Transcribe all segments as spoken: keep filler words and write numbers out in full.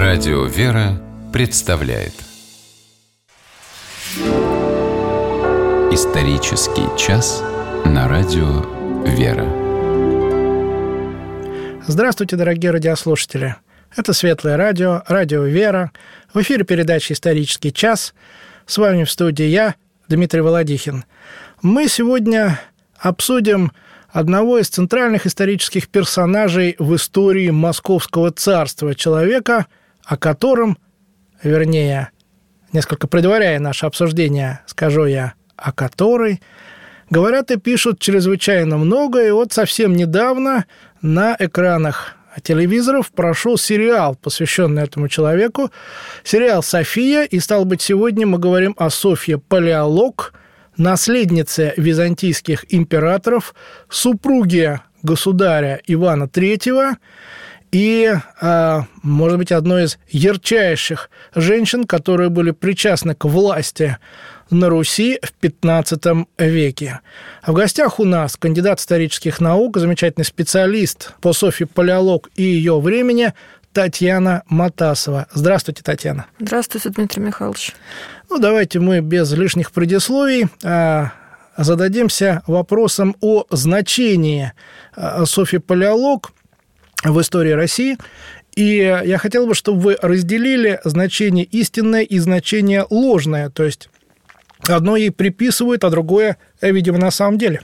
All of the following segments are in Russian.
Радио «Вера» представляет Исторический час на Радио «Вера». Здравствуйте, дорогие радиослушатели! Это Светлое радио, Радио «Вера». В эфире передача «Исторический час». С вами в студии я, Дмитрий Володихин. Мы сегодня обсудим одного из центральных исторических персонажей в истории Московского царства, человека, о котором, вернее, несколько предваряя наше обсуждение, скажу я, о которой, говорят и пишут чрезвычайно много, и вот совсем недавно на экранах телевизоров прошел сериал, посвященный этому человеку, сериал «София», и, стало быть, сегодня мы говорим о Софье Палеолог, наследнице византийских императоров, супруге государя Ивана Третьего и, может быть, одной из ярчайших женщин, которые были причастны к власти на Руси в пятнадцатом веке. В гостях у нас кандидат исторических наук, замечательный специалист по Софье Палеолог и ее времени Татьяна Матасова. Здравствуйте, Татьяна. Здравствуйте, Дмитрий Михайлович. Ну, давайте мы без лишних предисловий зададимся вопросом о значении Софьи Палеолог в истории России. И я хотел бы, чтобы вы разделили значение истинное и значение ложное. То есть одно ей приписывают, а другое, видимо, на самом деле.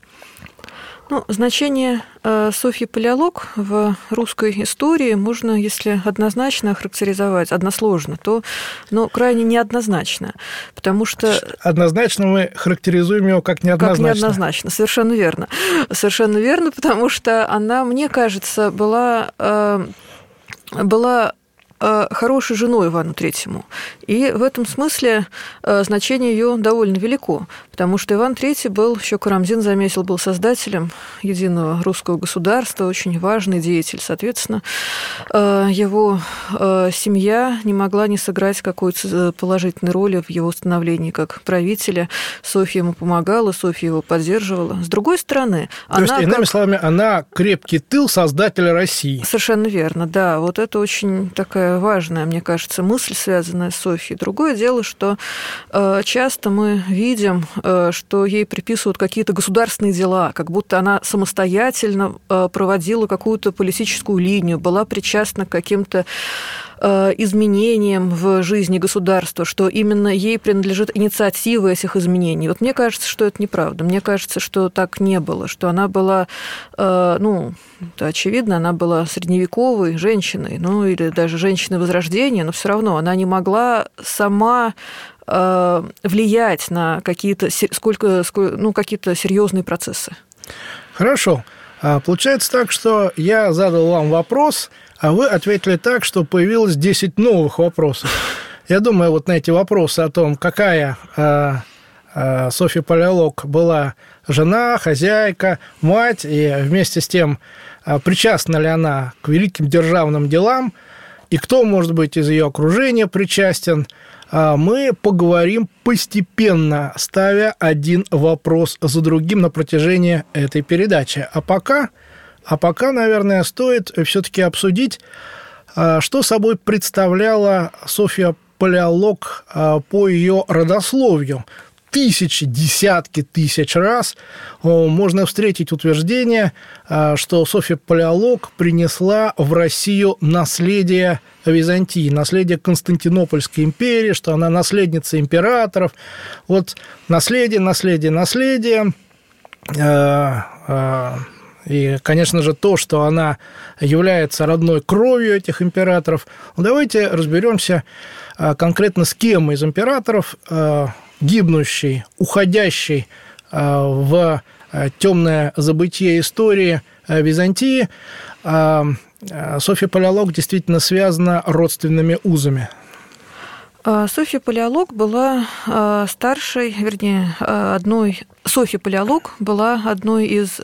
Ну, значение э, Софьи Палеолог в русской истории можно, если однозначно характеризовать, односложно, то но крайне неоднозначно, потому что... Однозначно мы характеризуем его как неоднозначно. Как неоднозначно, совершенно верно. Совершенно верно, потому что она, мне кажется, была... Э, была хорошей женой Ивану Третьему. И в этом смысле значение ее довольно велико, потому что Иван Третий был, еще Карамзин заметил, был создателем единого русского государства, очень важный деятель. Соответственно, его семья не могла не сыграть какой-то положительной роли в его становлении как правителя. Софья ему помогала, Софья его поддерживала. С другой стороны... То она, есть, иными как... словами, она крепкий тыл создателя России. Совершенно верно, да. Вот это очень такая важная, мне кажется, мысль, связанная с Софьей. Другое дело, что э, часто мы видим, э, что ей приписывают какие-то государственные дела, как будто она самостоятельно э, проводила какую-то политическую линию, была причастна к каким-то э, изменениям в жизни государства, что именно ей принадлежит инициатива этих изменений. Вот мне кажется, что это неправда. Мне кажется, что так не было, что она была, э, ну, это очевидно, она была средневековой женщиной, ну, или даже женщиной Возрождения, но все равно она не могла сама э, влиять на какие-то, сколько, сколько, ну, какие-то серьезные процессы. Хорошо. Получается так, что я задал вам вопрос, а вы ответили так, что появилось десять новых вопросов. Я думаю, вот на эти вопросы о том, какая э, э, Софья Палеолог была жена, хозяйка, мать, и вместе с тем, э, причастна ли она к великим державным делам, и кто, может быть, из ее окружения причастен, мы поговорим постепенно, ставя один вопрос за другим на протяжении этой передачи. А пока, а пока, наверное, стоит все-таки обсудить, что собой представляла Софья Палеолог по ее родословию. Тысячи, десятки тысяч раз можно встретить утверждение, что Софья Палеолог принесла в Россию наследие Византии, наследие Константинопольской империи, что она наследница императоров. Вот наследие, наследие, наследие. И, конечно же, то, что она является родной кровью этих императоров. Давайте разберемся конкретно, с кем из императоров гибнущий, уходящий в темное забытие истории Византии, Софья Палеолог действительно связана родственными узами. Софья Палеолог была старшей, вернее, одной... Софья Палеолог была одной из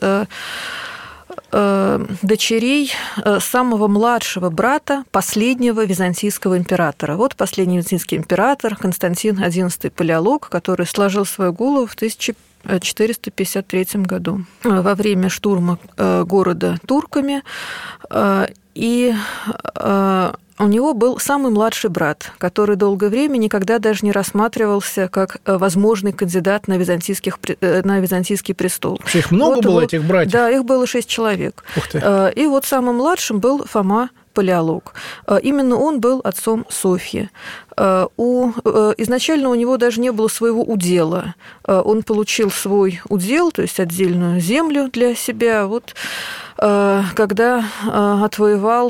дочерей самого младшего брата последнего византийского императора. Вот последний византийский император Константин одиннадцатый Палеолог, который сложил свою голову в тысяча четыреста пятьдесят третьем году во время штурма города турками. И у него был самый младший брат, который долгое время никогда даже не рассматривался как возможный кандидат на, византийских, на византийский престол. Вообще их много вот было, его, этих братьев? Да, их было шесть человек. Ух ты. И вот самым младшим был Фома Палеолог. Именно он был отцом Софьи. У, изначально у него даже не было своего удела. Он получил свой удел, то есть отдельную землю для себя, вот, когда отвоевал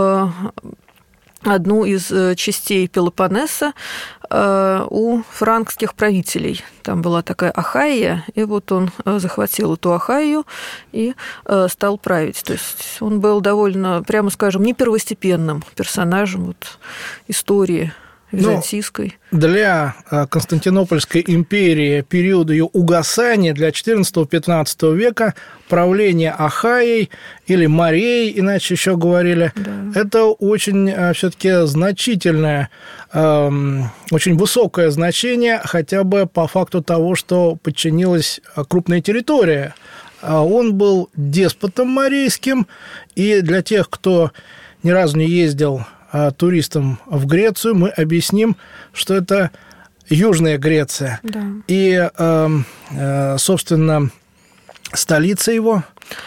одну из частей Пелопоннеса у франкских правителей. Там была такая Ахайя, и вот он захватил эту Ахайю и стал править. То есть он был довольно, прямо скажем, не первостепенным персонажем вот истории византийской. Ну, для Константинопольской империи периода ее угасания, для четырнадцатого-пятнадцатого века, правление Ахайей или Морей, иначе еще говорили, да. Это очень все-таки значительное, очень высокое значение, хотя бы по факту того, что подчинилась крупная территория. Он был деспотом морейским, и для тех, кто ни разу не ездил туристам в Грецию, мы объясним, что это Южная Греция. Да. И, собственно, столица его?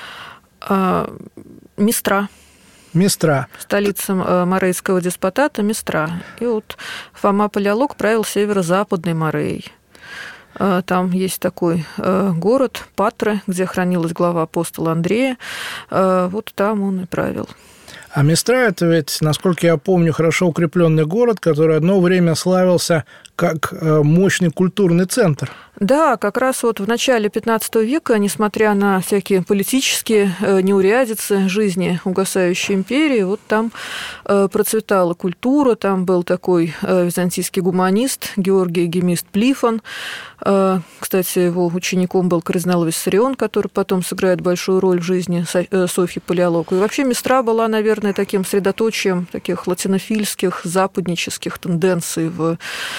Мистра. Мистра. Столица морейского деспотата Мистра. И вот Фома Палеолог правил северо-западной Мореей. Там есть такой город Патра, где хранилась глава апостола Андрея. Вот там он и правил. А Мистра – это ведь, насколько я помню, хорошо укрепленный город, который одно время славился как мощный культурный центр. Да, как раз вот в начале пятнадцатого века, несмотря на всякие политические неурядицы жизни угасающей империи, вот там процветала культура, там был такой византийский гуманист Георгий Гемист Плифон. Кстати, его учеником был кардинал Виссарион, который потом сыграет большую роль в жизни Софьи Палеолог. И вообще Мистра была, наверное, таким средоточием таких латинофильских, западнических тенденций в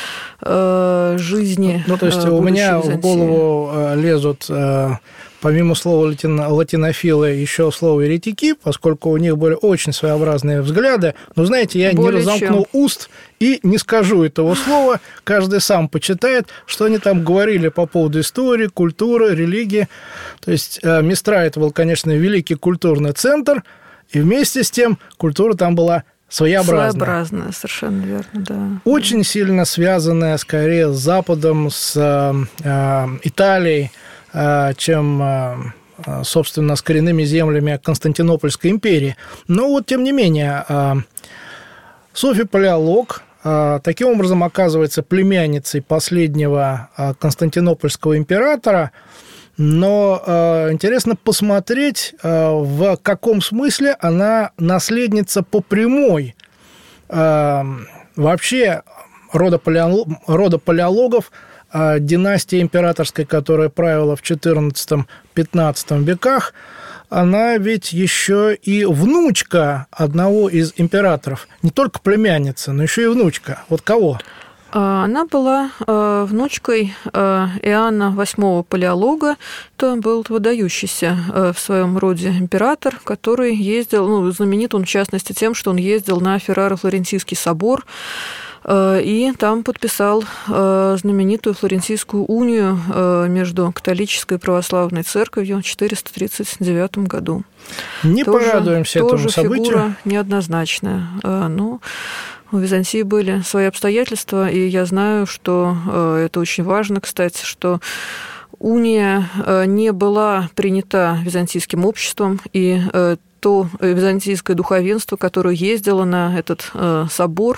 жизни. Ну, то есть у меня в голову лезут, помимо слова латинофилы, еще слово еретики, поскольку у них были очень своеобразные взгляды. Но, знаете, я Более не разомкнул чем. уст и не скажу этого слова. Каждый сам почитает, что они там говорили по поводу истории, культуры, религии. То есть Мистра – это был, конечно, великий культурный центр, и вместе с тем культура там была своеобразная. Своеобразная, совершенно верно, да. Очень сильно связанная, скорее, с Западом, с э, Италией, э, чем, э, собственно, с коренными землями Константинопольской империи. Но вот, тем не менее, э, Софья Палеолог э, таким образом оказывается племянницей последнего э, константинопольского императора. Но э, интересно посмотреть, э, в каком смысле она наследница по прямой. Э, вообще рода, палеолог, рода палеологов, э, династия императорской, которая правила в четырнадцатом-пятнадцатом веках, она ведь еще и внучка одного из императоров. Не только племянница, но еще и внучка. Вот кого? Она была внучкой Иоанна восьмого Палеолога. Это был выдающийся в своем роде император, который ездил, ну, знаменит он в частности тем, что он ездил на Ферраро-Флорентийский собор и там подписал знаменитую Флорентийскую унию между католической и православной церковью в четыреста тридцать девятом году. Не тоже, порадуемся этому тоже событию. Тоже фигура неоднозначная. Но у Византии были свои обстоятельства, и я знаю, что это очень важно, кстати, что уния не была принята византийским обществом, и то византийское духовенство, которое ездило на этот собор,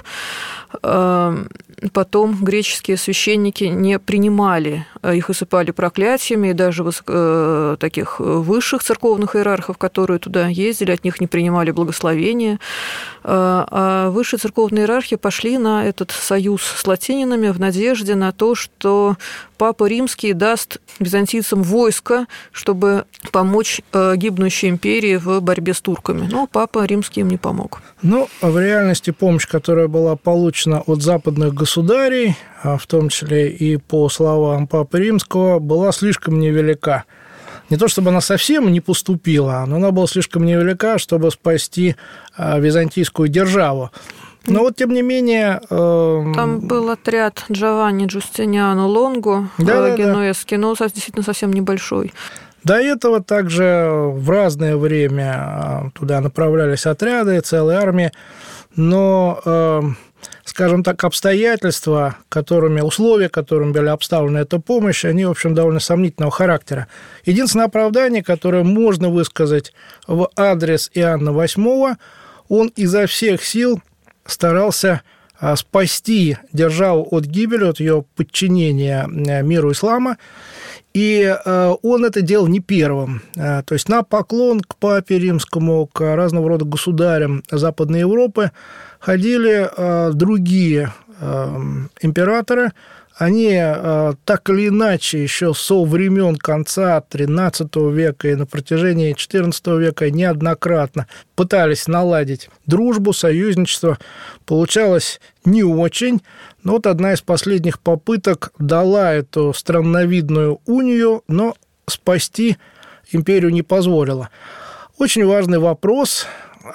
потом греческие священники не принимали, их осыпали проклятиями, и даже высоко, таких высших церковных иерархов, которые туда ездили, от них не принимали благословения. А высшие церковные иерархи пошли на этот союз с латининами в надежде на то, что Папа Римский даст византийцам войско, чтобы помочь гибнущей империи в борьбе с турками. Но Папа Римский им не помог. Ну, в реальности помощь, которая была получена от западных государей, в том числе и по словам Папы Римского, была слишком невелика. Не то чтобы она совсем не поступила, но она была слишком невелика, чтобы спасти византийскую державу. Но вот, тем не менее... Э... Там был отряд Джованни Джустиниано Лонго, да, генуэзский, но действительно совсем небольшой. До этого также в разное время туда направлялись отряды, целые армии, но, э, скажем так, обстоятельства, которыми, условия, которыми была обставлена эта помощь, они, в общем, довольно сомнительного характера. Единственное оправдание, которое можно высказать в адрес Иоанна восьмого, он изо всех сил старался спасти державу от гибели, от ее подчинения миру ислама, и он это делал не первым. То есть на поклон к папе римскому, к разного рода государям Западной Европы ходили другие императоры. Они так или иначе еще со времен конца тринадцатого века и на протяжении четырнадцатого века неоднократно пытались наладить дружбу, союзничество. Получалось не очень, но вот одна из последних попыток дала эту странновидную унию, но спасти империю не позволила. Очень важный вопрос,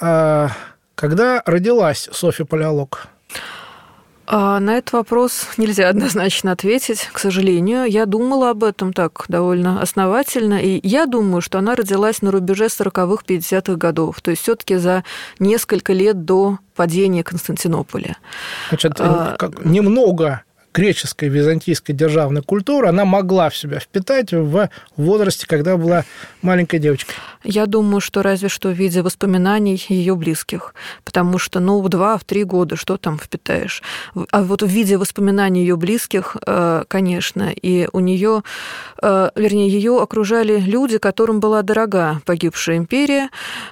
когда родилась Софья Палеолог? На этот вопрос нельзя однозначно ответить, к сожалению. Я думала об этом так довольно основательно, и я думаю, что она родилась на рубеже сороковых-пятидесятых годов, то есть все-таки за несколько лет до падения Константинополя. Значит, а... немного греческой, византийской державной культуры она могла в себя впитать в возрасте, когда была маленькой девочкой. Я думаю, что разве что в виде воспоминаний ее близких, потому что, ну, в два, в три года что там впитаешь? А вот в виде воспоминаний ее близких, конечно, и у нее, вернее, ее окружали люди, которым была дорога погибшая империя,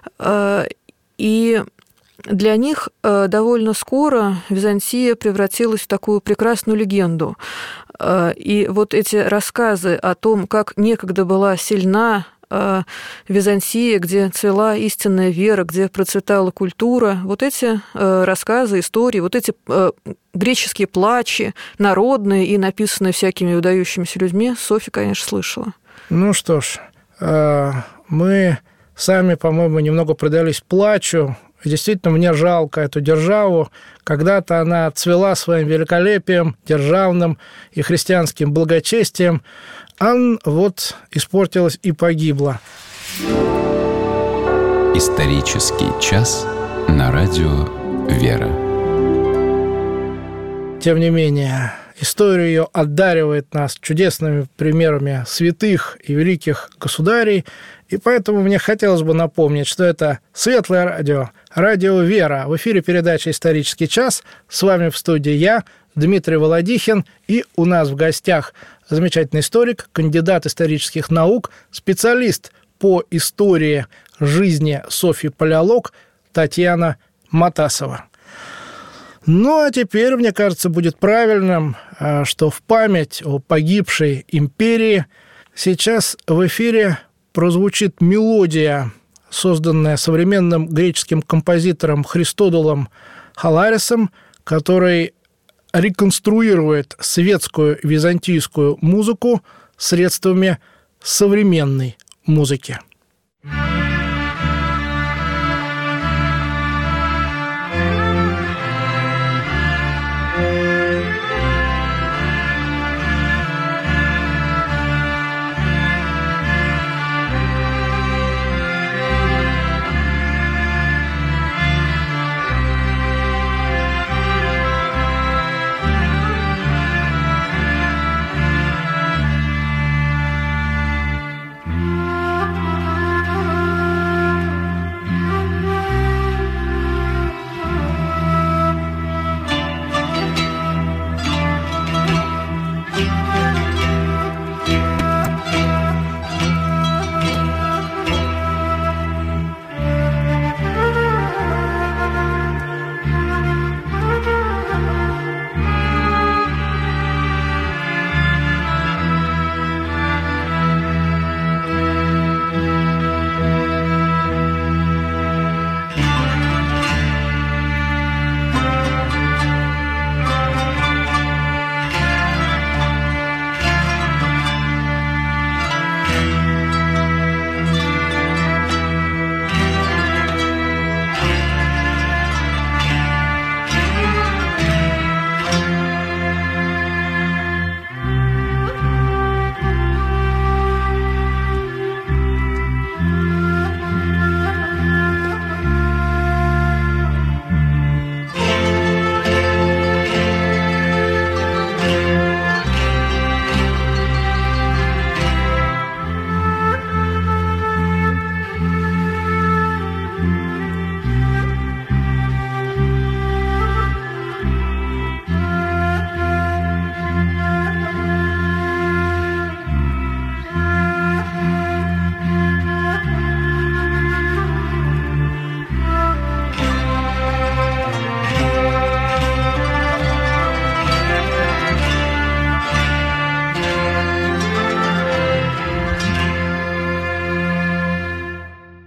и для них довольно скоро Византия превратилась в такую прекрасную легенду. И вот эти рассказы о том, как некогда была сильна Византия, где цвела истинная вера, где процветала культура, вот эти рассказы, истории, вот эти греческие плачи, народные и написанные всякими выдающимися людьми, Софья, конечно, слышала. Ну что ж, мы сами, по-моему, немного предались плачу. Действительно, мне жалко эту державу. Когда-то она цвела своим великолепием, державным и христианским благочестием, а вот испортилась и погибла. Исторический час на радио «Вера». Тем не менее, история ее одаривает нас чудесными примерами святых и великих государей, и поэтому мне хотелось бы напомнить, что это Светлое радио, радио «Вера». В эфире передача «Исторический час». С вами в студии я, Дмитрий Володихин, и у нас в гостях замечательный историк, кандидат исторических наук, специалист по истории жизни Софьи Палеолог Татьяна Матасова. Ну, а теперь, мне кажется, будет правильным, что в память о погибшей империи сейчас в эфире прозвучит мелодия, созданная современным греческим композитором Христодулом Халарисом, который реконструирует светскую византийскую музыку средствами современной музыки.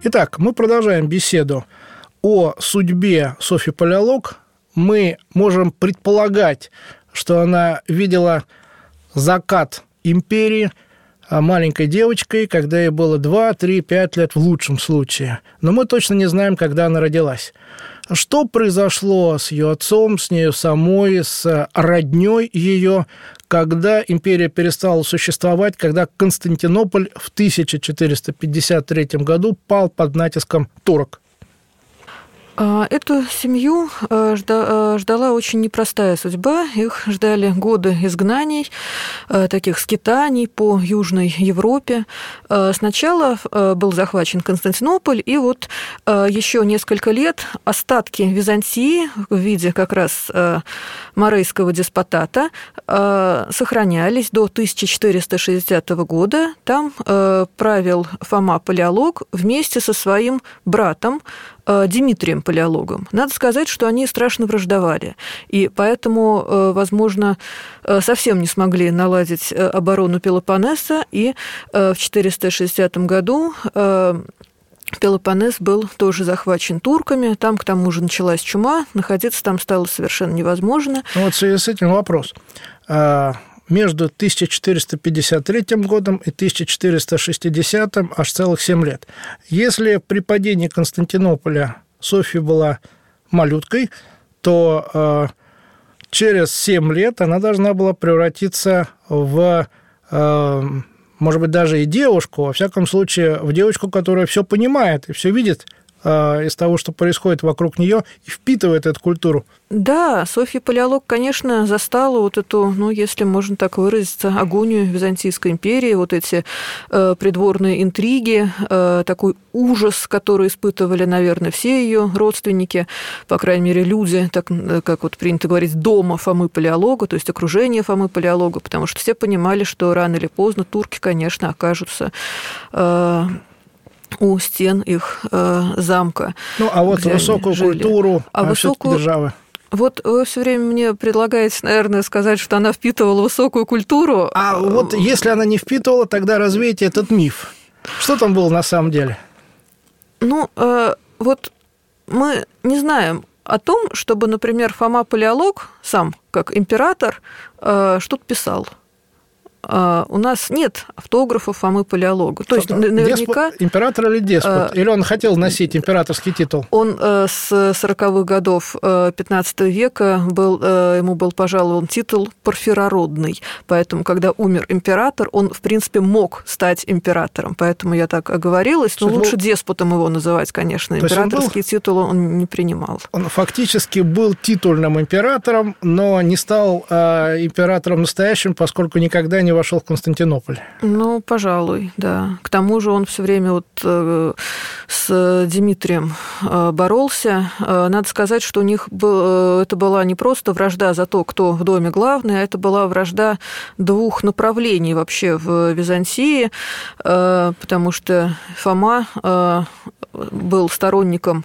Итак, мы продолжаем беседу о судьбе Софьи Палеолог. Мы можем предполагать, что она видела закат империи маленькой девочкой, когда ей было два, три, пять лет в лучшем случае. Но мы точно не знаем, когда она родилась. Что произошло с ее отцом, с нею самой, с роднёй ее, когда империя перестала существовать, когда Константинополь в тысяча четыреста пятьдесят третьем году пал под натиском турок? Эту семью ждала очень непростая судьба. Их ждали годы изгнаний, таких скитаний по Южной Европе. Сначала был захвачен Константинополь, и вот еще несколько лет остатки Византии в виде как раз Морейского деспотата сохранялись до тысяча четыреста шестидесятого года. Там правил Фома Палеолог вместе со своим братом Дмитрием Палеологом. Надо сказать, что они страшно враждовали, и поэтому, возможно, совсем не смогли наладить оборону Пелопоннеса, и в четыреста шестидесятом году Пелопоннес был тоже захвачен турками, там, к тому же, началась чума, находиться там стало совершенно невозможно. Ну, вот в связи с этим вопрос. Между тысяча четыреста пятьдесят третьим годом и тысяча четыреста шестидесятым аж целых семь лет. Если при падении Константинополя Софья была малюткой, то э, через семь лет она должна была превратиться в, э, может быть, даже и девушку, во всяком случае, в девочку, которая все понимает и все видит э, из того, что происходит вокруг нее, и впитывает эту культуру. Да, Софья Палеолог, конечно, застала вот эту, ну, если можно так выразиться, агонию Византийской империи, вот эти э, придворные интриги, э, такой ужас, который испытывали, наверное, все ее родственники, по крайней мере, люди, так как вот принято говорить, дома Фомы Палеолога, то есть окружение Фомы Палеолога, потому что все понимали, что рано или поздно турки, конечно, окажутся Э, у стен их э, замка. Ну, а вот высокую культуру а высокую... державы. Вот вы все время мне предлагаете, наверное, сказать, что она впитывала высокую культуру. А вот если она не впитывала, тогда развейте этот миф. Что там было на самом деле? Ну, э, вот мы не знаем о том, чтобы, например, Фома Палеолог сам, как император, э, что-то писал. У нас нет автографов Фомы Палеолога. То есть, наверняка... Деспот, император или деспот? Или он хотел носить императорский титул? Он с сороковых годов пятнадцатого века был, ему был пожалован титул парфирородный. Поэтому, когда умер император, он, в принципе, мог стать императором. Поэтому я так оговорилась. Но лучше был... деспотом его называть, конечно. Императорский он был... титул он не принимал. Он фактически был титульным императором, но не стал э, императором настоящим, поскольку никогда не вошел в Константинополь. Ну, пожалуй, да. К тому же он все время вот с Дмитрием боролся. Надо сказать, что у них был, это была не просто вражда за то, кто в доме главный, а это была вражда двух направлений вообще в Византии, потому что Фома был сторонником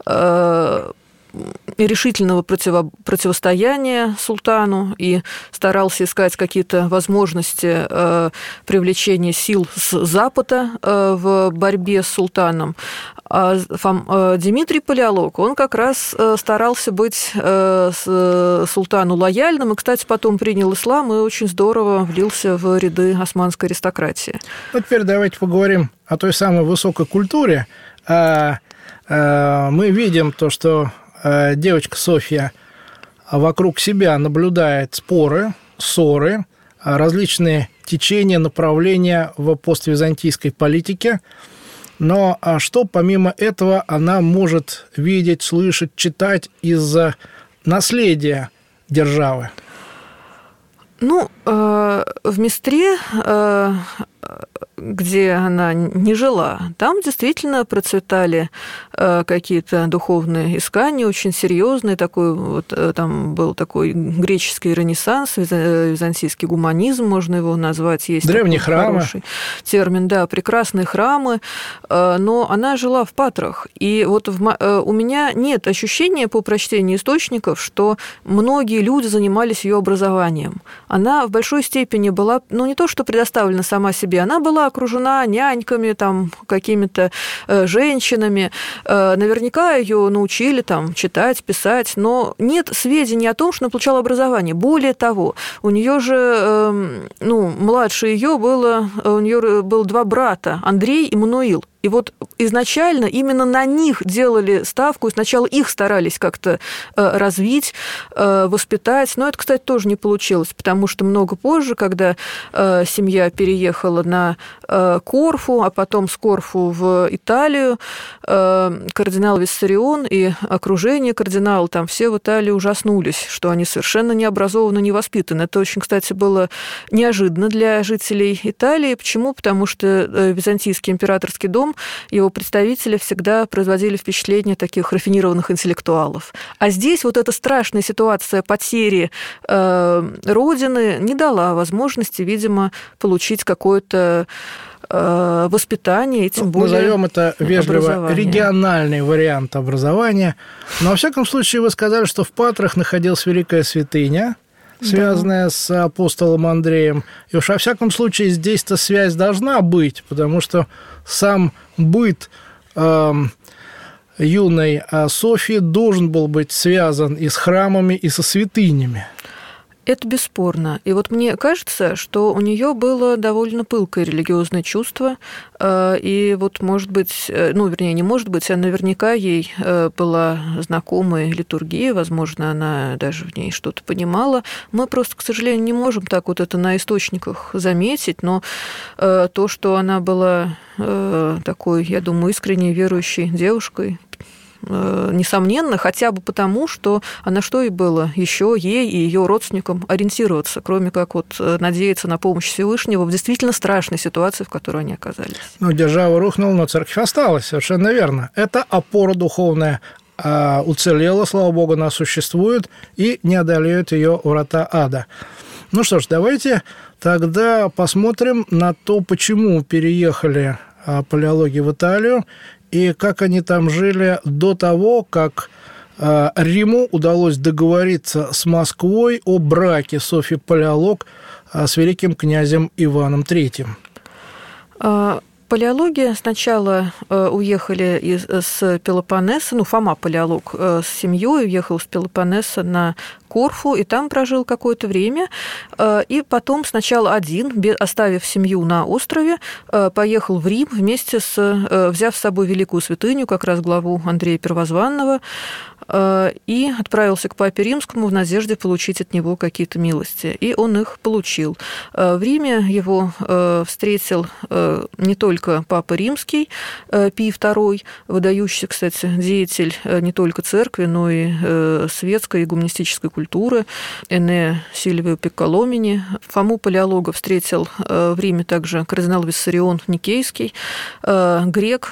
решительного противо- противостояния султану и старался искать какие-то возможности э, привлечения сил с Запада э, в борьбе с султаном. А Фом, э, Дмитрий Палеолог, он как раз э, старался быть э, с, э, султану лояльным, и, кстати, потом принял ислам и очень здорово влился в ряды османской аристократии. Ну, теперь давайте поговорим о той самой высокой культуре. А, а, мы видим то, что девочка Софья вокруг себя наблюдает споры, ссоры, различные течения, направления в поствизантийской политике. Но что помимо этого она может видеть, слышать, читать из наследия державы? Ну, в Мистре, где она не жила, там действительно процветали какие-то духовные искания, очень серьезные. Такой, вот, там был такой греческий ренессанс, византийский гуманизм, можно его назвать. Есть древние храмы. Хороший термин, да, прекрасные храмы. Но она жила в Патрах. И вот в, у меня нет ощущения по прочтению источников, что многие люди занимались ее образованием. Она в большой степени была, ну, не то что предоставлена сама себе, она была окружена няньками, там, какими-то женщинами. Наверняка ее научили там читать, писать, но нет сведений о том, что она получала образование. Более того, у нее же, ну, младше ее было, у нее было два брата, Андрей и Мануил. И вот изначально именно на них делали ставку, и сначала их старались как-то развить, воспитать. Но это, кстати, тоже не получилось, потому что много позже, когда семья переехала на Корфу, а потом с Корфу в Италию, кардинал Виссарион и окружение кардинала, там все в Италии ужаснулись, что они совершенно не образованы, не воспитаны. Это очень, кстати, было неожиданно для жителей Италии. Почему? Потому что Византийский императорский дом, его представители всегда производили впечатление таких рафинированных интеллектуалов. А здесь вот эта страшная ситуация потери э, родины не дала возможности, видимо, получить какое-то э, воспитание, и тем ну, более назовем это вежливо региональный вариант образования. Но, во всяком случае, вы сказали, что в Патрах находилась великая святыня, связанная да. с апостолом Андреем. И уж во всяком случае здесь-то связь должна быть, потому что сам быт э, юной Софьи должен был быть связан и с храмами, и со святынями. Это бесспорно. И вот мне кажется, что у нее было довольно пылкое религиозное чувство, и вот, может быть, ну, вернее, не может быть, а наверняка ей была знакома литургия, возможно, она даже в ней что-то понимала. Мы просто, к сожалению, не можем так вот это на источниках заметить, но то, что она была такой, я думаю, искренне верующей девушкой, несомненно, хотя бы потому, что а на что и было еще ей и ее родственникам ориентироваться, кроме как вот надеяться на помощь Всевышнего в действительно страшной ситуации, в которой они оказались. Ну, держава рухнула, но церковь осталась, совершенно верно. Это опора духовная уцелела, слава богу, она существует, и не одолеют ее врата ада. Ну что ж, давайте тогда посмотрим на то, почему переехали палеологи в Италию, и как они там жили до того, как Риму удалось договориться с Москвой о браке Софьи Палеолог с великим князем Иваном Третьим. Палеологи сначала уехали из, с Пелопоннеса, ну, Фома Палеолог с семьей уехал с Пелопоннеса на Корфу, и там прожил какое-то время, и потом сначала один, оставив семью на острове, поехал в Рим вместе с, взяв с собой великую святыню, как раз главу Андрея Первозванного, и отправился к Папе Римскому в надежде получить от него какие-то милости. И он их получил. В Риме его встретил не только Папа Римский, Пий второй, выдающийся, кстати, деятель не только церкви, но и светской и гуманистической культуры, Эне Сильвио Пикколомини. Фому Палеолога встретил в Риме также кардинал Виссарион Никейский, грек,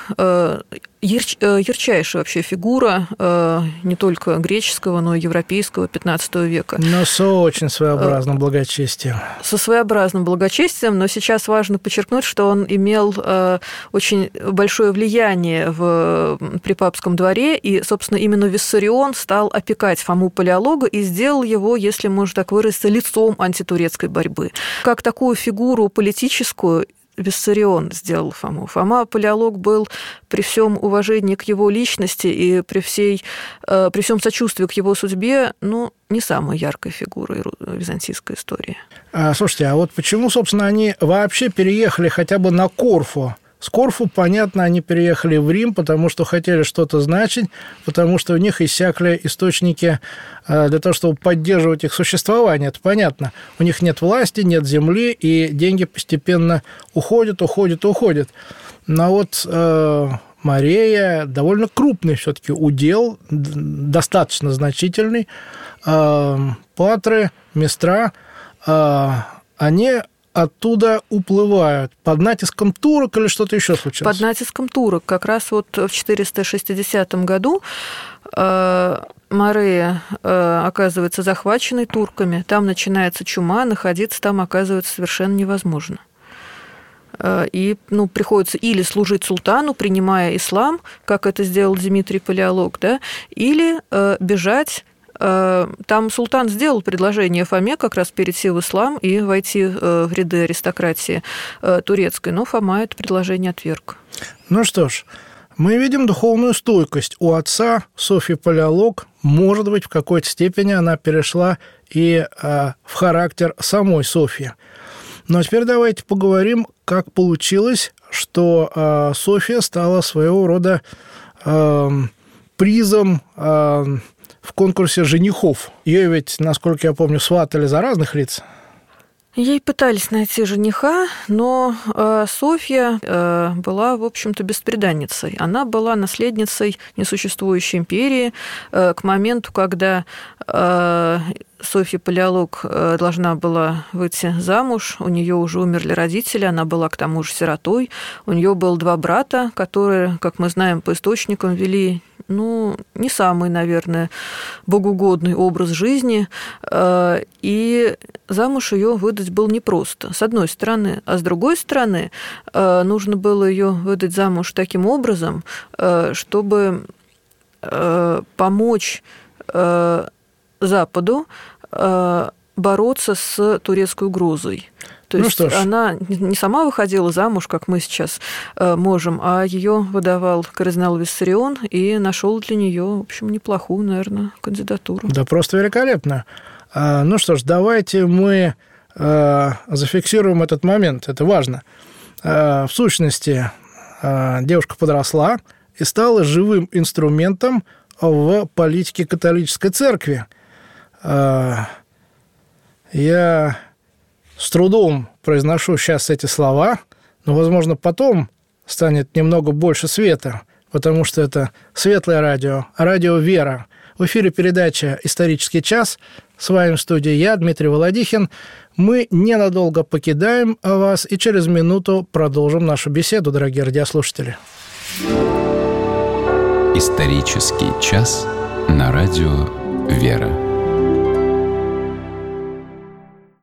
ярчайшая вообще фигура не только греческого, но и европейского пятнадцатого века. Но с очень своеобразным благочестием. Со своеобразным благочестием, но сейчас важно подчеркнуть, что он имел очень большое влияние в, при папском дворе, и, собственно, именно Виссарион стал опекать Фому Палеолога и сделал его, если можно так выразиться, лицом антитурецкой борьбы. Как такую фигуру политическую Виссарион сделал Фому. Фома Палеолог был при всем уважении к его личности и при, всей, при всем сочувствии к его судьбе, ну, не самой яркой фигурой византийской истории. А, слушайте, а вот почему, собственно, они вообще переехали хотя бы на Корфу? С Корфу, понятно, они переехали в Рим, потому что хотели что-то значить, потому что у них иссякли источники для того, чтобы поддерживать их существование. Это понятно. У них нет власти, нет земли, и деньги постепенно уходят, уходят, уходят. Но вот э, Морея довольно крупный все-таки удел, достаточно значительный. Э, Патры, Местра, э, они оттуда уплывают под натиском турок или что-то еще случилось? Под натиском турок. Как раз вот в четыреста шестидесятом году Морея оказывается захваченной турками. Там начинается чума, находиться там оказывается совершенно невозможно. И ну, приходится или служить султану, принимая ислам, как это сделал Дмитрий Палеолог, да, или бежать Там султан сделал предложение Фоме как раз перейти в ислам и войти в ряды аристократии турецкой, но Фома это предложение отверг. Ну что ж, мы видим духовную стойкость у отца. Софьи Палеолог, может быть, в какой-то степени она перешла и э, в характер самой Софьи. Но теперь давайте поговорим, как получилось, что э, Софья стала своего рода э, призом э, в конкурсе женихов. Ее ведь, насколько я помню, сватали за разных лиц. Ей пытались найти жениха, но э, Софья э, была, в общем-то, бесприданницей. Она была наследницей несуществующей империи. Э, к моменту, когда э, Софья Палеолог э, должна была выйти замуж, у нее уже умерли родители, она была к тому же сиротой. У нее было два брата, которые, как мы знаем по источникам, вели ну, не самый, наверное, богоугодный образ жизни, и замуж ее выдать было непросто, с одной стороны. А с другой стороны, нужно было ее выдать замуж таким образом, чтобы помочь Западу бороться с турецкой угрозой. То ну есть она не сама выходила замуж, как мы сейчас можем, а ее выдавал кардинал Виссарион и нашел для нее, в общем, неплохую, наверное, кандидатуру. Да, просто великолепно. Ну что ж, давайте мы зафиксируем этот момент, это важно. В сущности, девушка подросла и стала живым инструментом в политике католической церкви. Я с трудом произношу сейчас эти слова, но, возможно, потом станет немного больше света, потому что это Светлое радио, радио «Вера». В эфире передача «Исторический час». С вами в студии я, Дмитрий Володихин. Мы ненадолго покидаем вас и через минуту продолжим нашу беседу, дорогие радиослушатели. «Исторический час» на радио «Вера».